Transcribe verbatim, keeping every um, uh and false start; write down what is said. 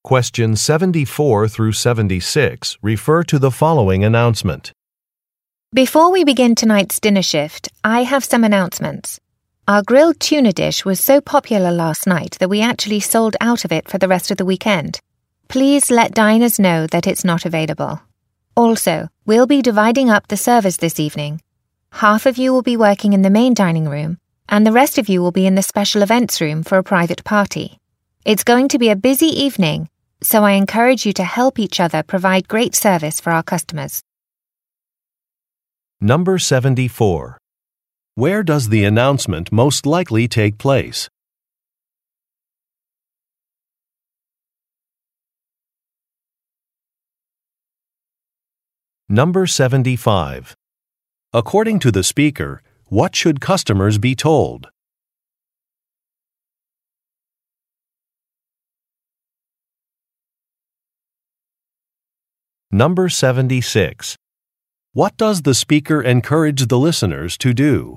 Questions seventy-four through seventy-six refer to the following announcement. Before we begin tonight's dinner shift, I have some announcements. Our grilled tuna dish was so popular last night that we actually sold out of it for the rest of the weekend. Please let diners know that it's not available. Also, we'll be dividing up the servers this evening. Half of you will be working in the main dining room, and the rest of you will be in the special events room for a private party. It's going to be a busy evening, so I encourage you to help each other provide great service for our customers. Number seventy-four. Where does the announcement most likely take place? Number seventy-five. According to the speaker, what should customers be told? Number seventy-six. What does the speaker encourage the listeners to do?